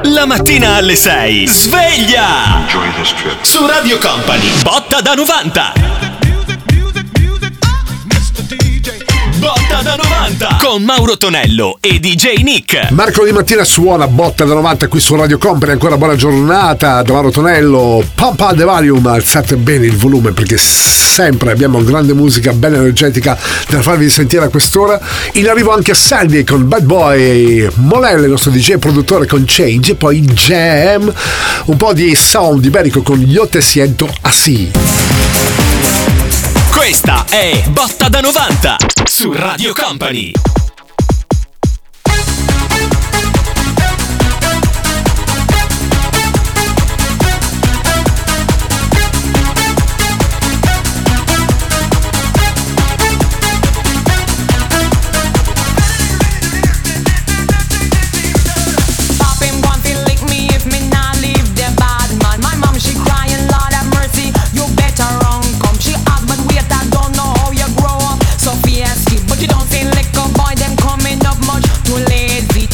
La mattina alle 6. Sveglia! Su Radio Company. Botta da 90. Botta da 90 con Mauro Tonello e DJ Nick. Mercoledì mattina suona Botta da 90 qui su Radio Company. Ancora buona giornata da Mauro Tonello. Pump the volume, alzate bene il volume perché sempre abbiamo grande musica bella energetica da farvi sentire a quest'ora. In arrivo anche Sandy con Bad Boy, Molelle il nostro DJ produttore con Change, e poi Jam, un po' di sound iberico con Yo te siento así. Questa è Botta da 90 su Radio Company. But you don't say liquor, boy, them coming up much too lazy.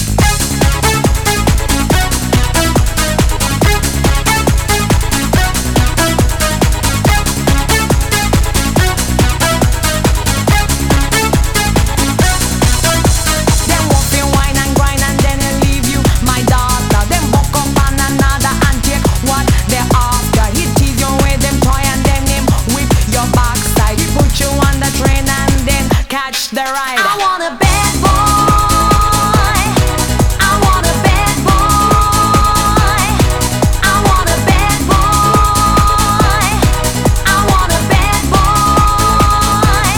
Them walk in wine and grind and then they leave you, my daughter. Them buck up on another and take what they're after. He tease you with them toy and then him whip your backside. He put you on the train and then catch the ride. I want a bad boy. I want a bad boy. I want a bad boy. I want a bad boy.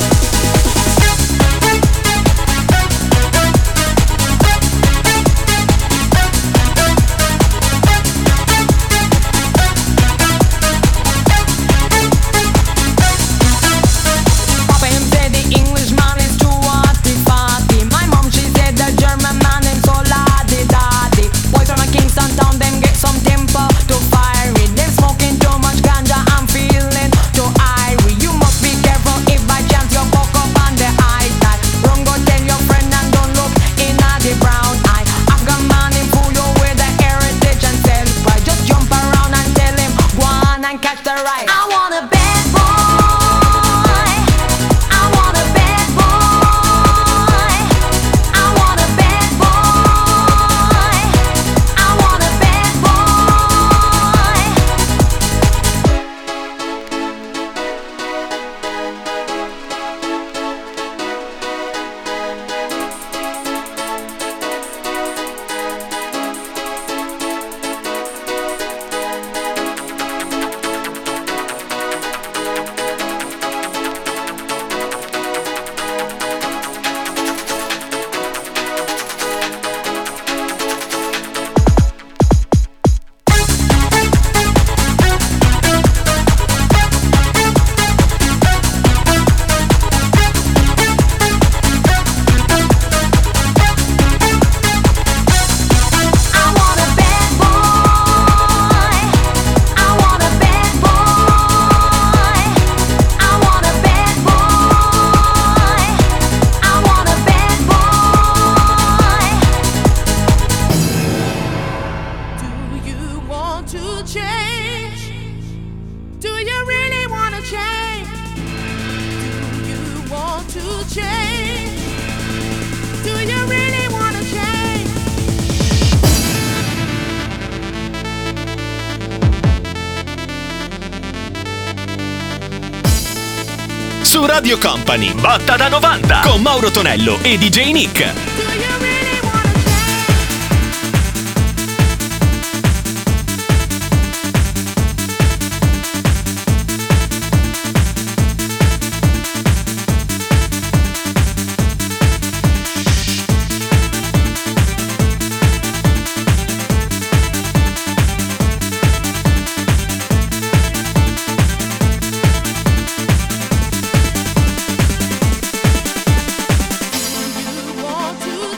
Papa him say the Englishman is too arty-farty. My mom she said the German man him so laddy-daddy. Boys from a Kingston town them get some temper to fire it. Them smoking too much ganja, I'm feeling too irie. You must be careful if by chance you fuck up on the eye tag. Run go tell your friend and don't look in at the brown eye. Afghan man him fool you with the heritage and self-pride. Just jump around and tell him go on and catch the ride. I want a bad boy. I want a bad boy. I want a bad boy. I want a bad boy. I want a bad boy. I want a bad boy. I want a bad boy. I want a bad boy. Do you want to change? Do you really want to change? Do you want to change? Do you really want to change? Su Radio Company. Botta da 90 con Mauro Tonello e DJ Nick. Do you really want to change? You want to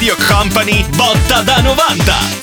Radio Company, botta da 90.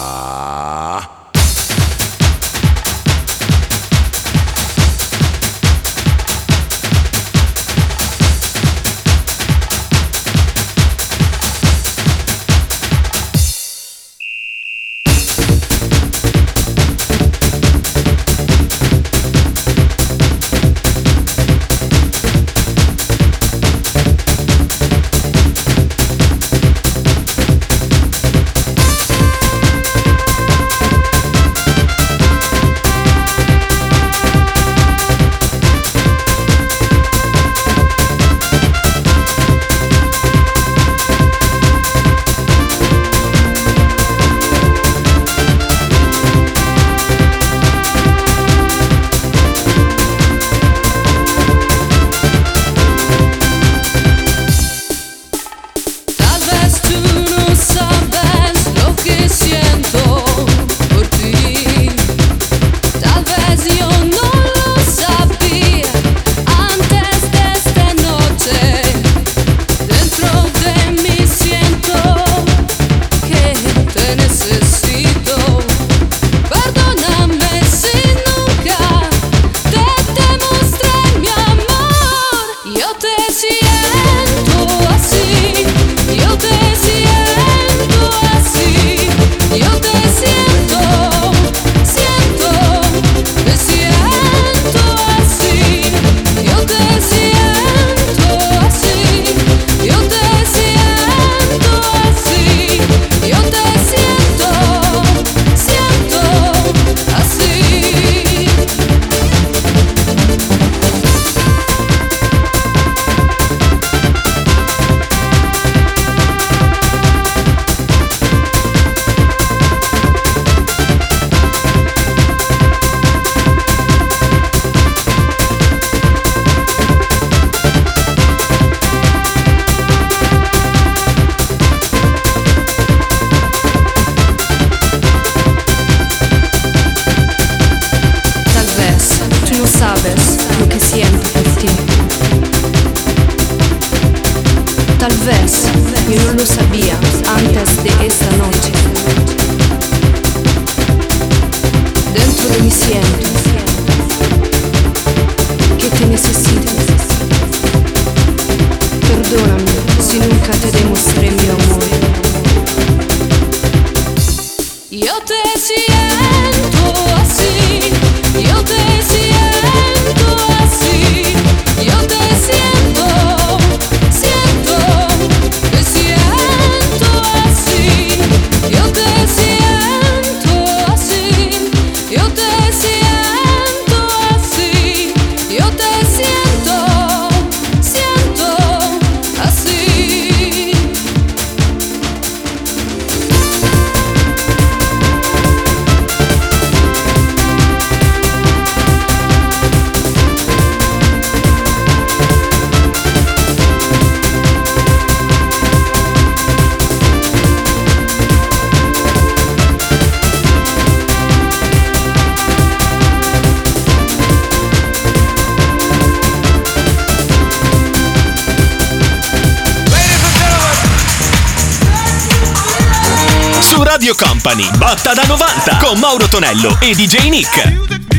Radio Company, botta da 90 con Mauro Tonello e DJ Nick.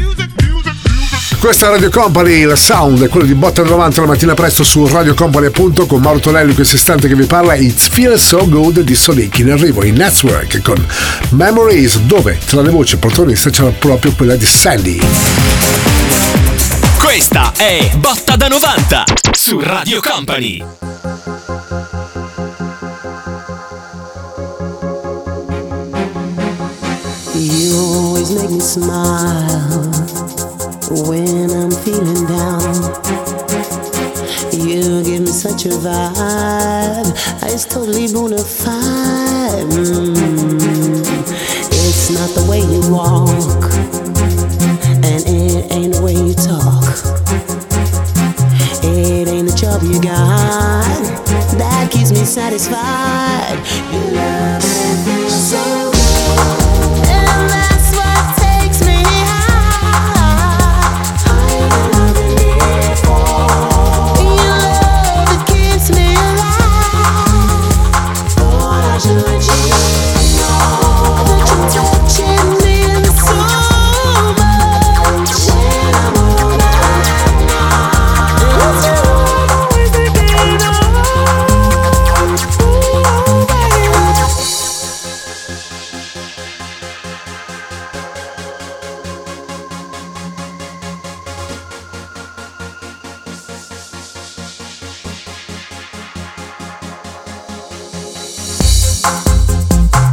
Questa è Radio Company, il sound è quello di botta da 90 la mattina presto su radiocompany.com con Mauro Tonello in questo istante che vi parla. It Feels So Good di Sonic in arrivo in Network con Memories, dove tra le voci protagoniste c'era proprio quella di Sandy. Questa è botta da 90 su Radio Company. You always make me smile when I'm feeling down. You give me such a vibe, it's totally bona fide. It's not the way you walk, and it ain't the way you talk. It ain't the job you got that keeps me satisfied. Your love feels so good.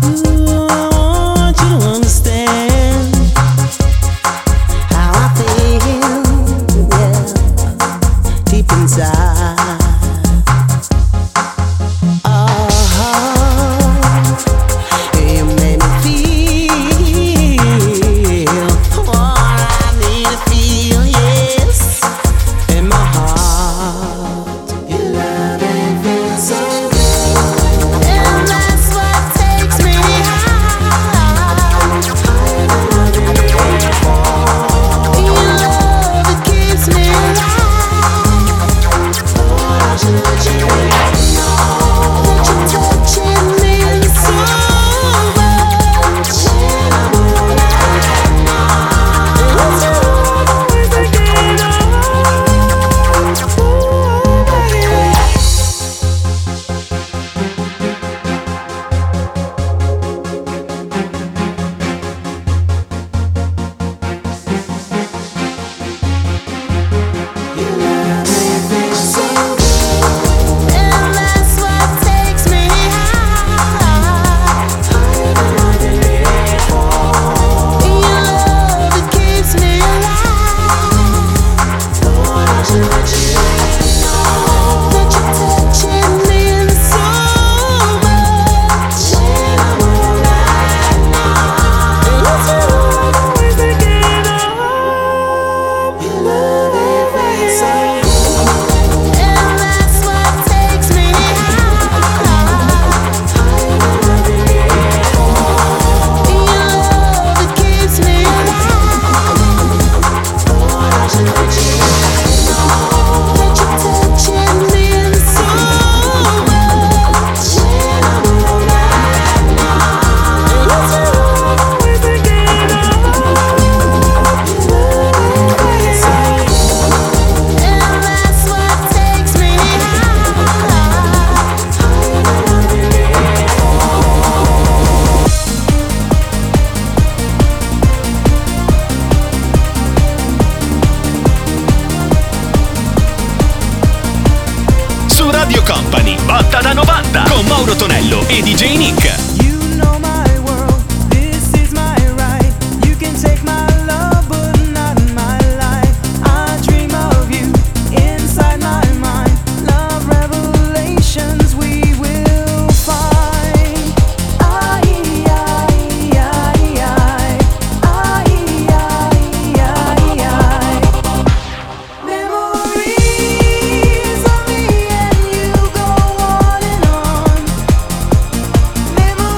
Radio Company, Botta da 90 con Mauro Tonello e DJ Nick. You know my world, this is my right. You can take my love but not my life. I dream of you inside my mind. Love revelations we will find. Memories of me and you go on and on. Memories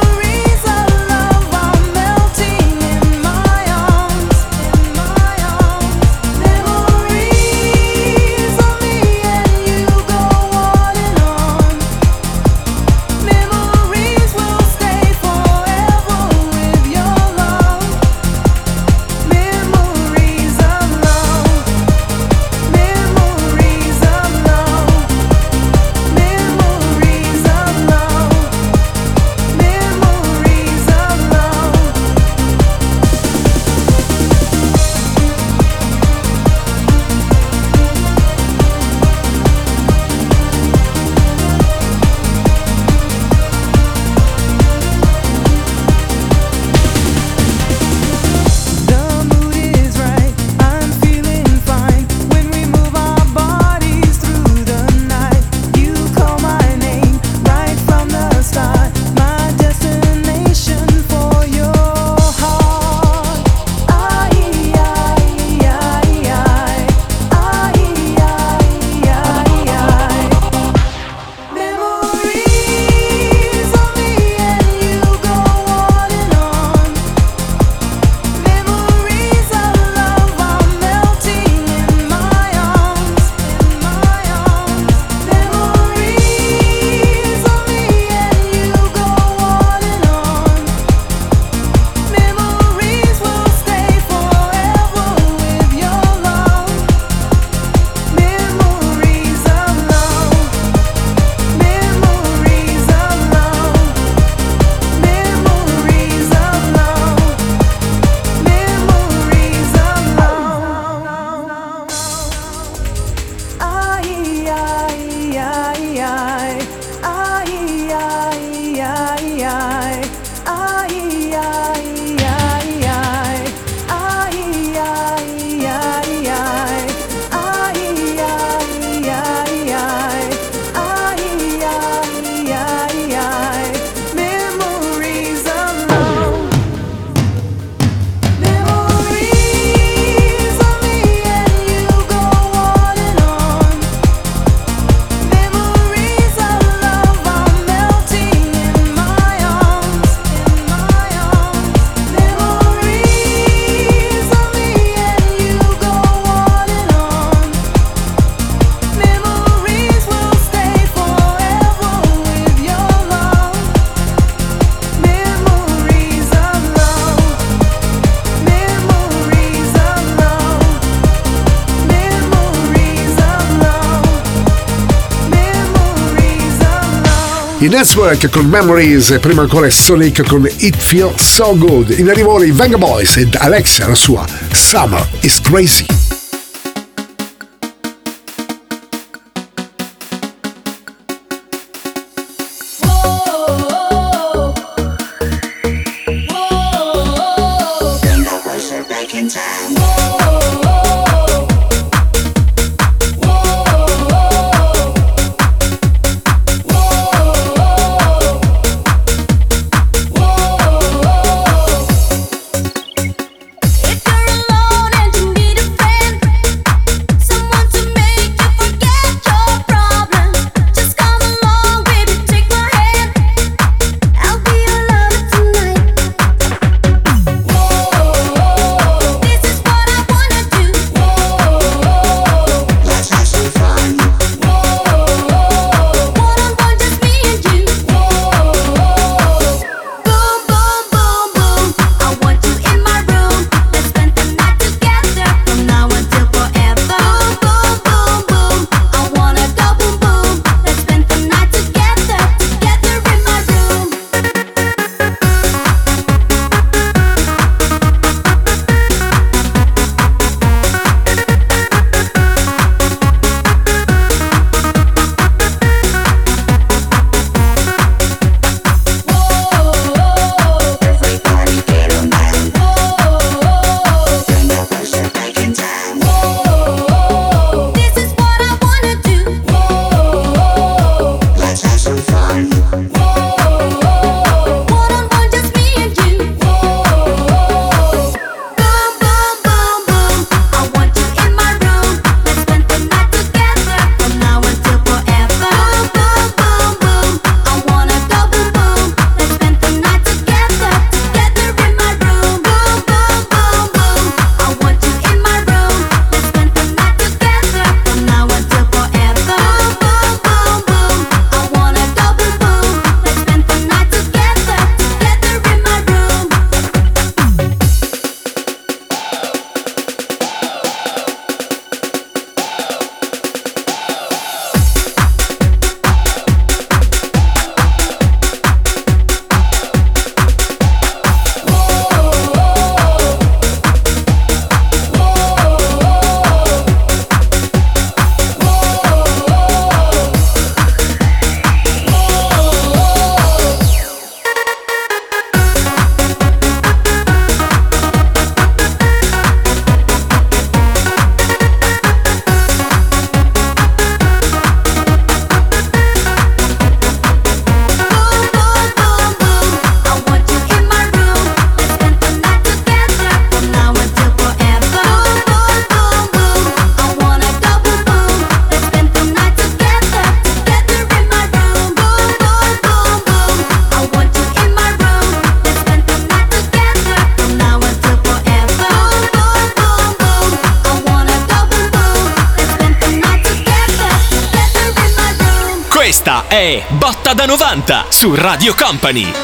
i Network con Memories e prima ancora Sonic con It Feels So Good. In arrivo i Venga Boys ed Alexia la sua Summer is Crazy. Questa è Botta da 90 su Radio Company.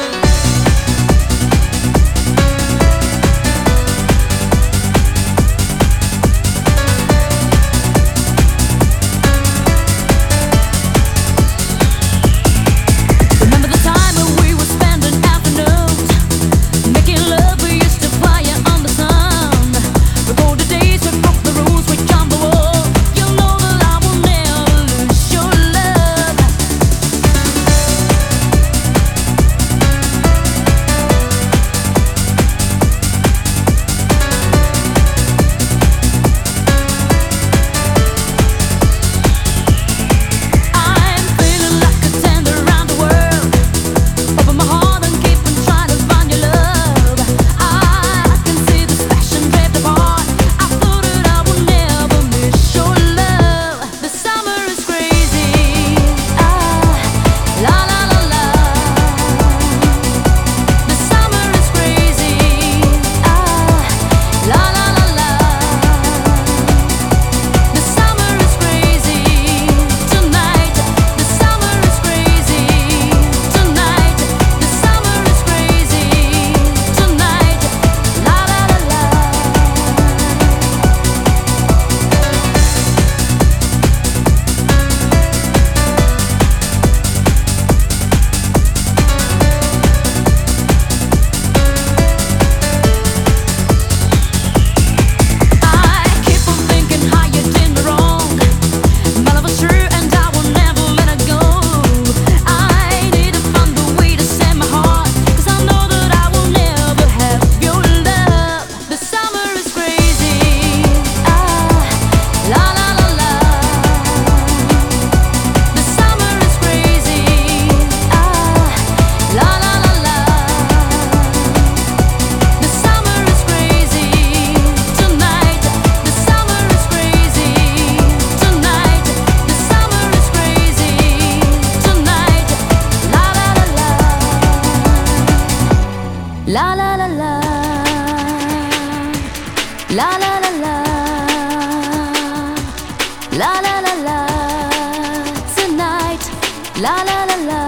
La la la la, la la la la, tonight, la la la la.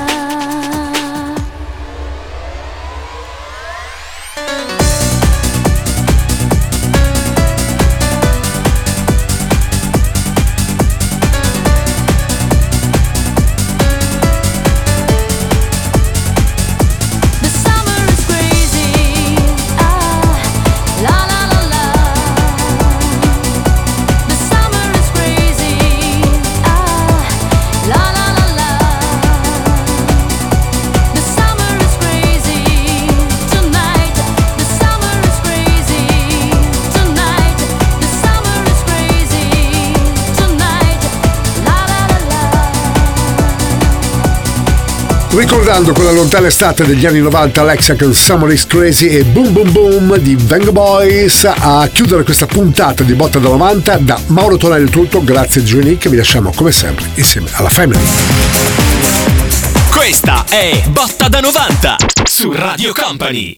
Ricordando quella lontana estate degli anni 90, Alexa con Summer is Crazy e Boom Boom Boom di Venga Boys a chiudere questa puntata di Botta da 90. Da Mauro Tonello tutto, grazie Johnny, che vi lasciamo come sempre insieme alla Family. Questa è Botta da 90 su Radio Company.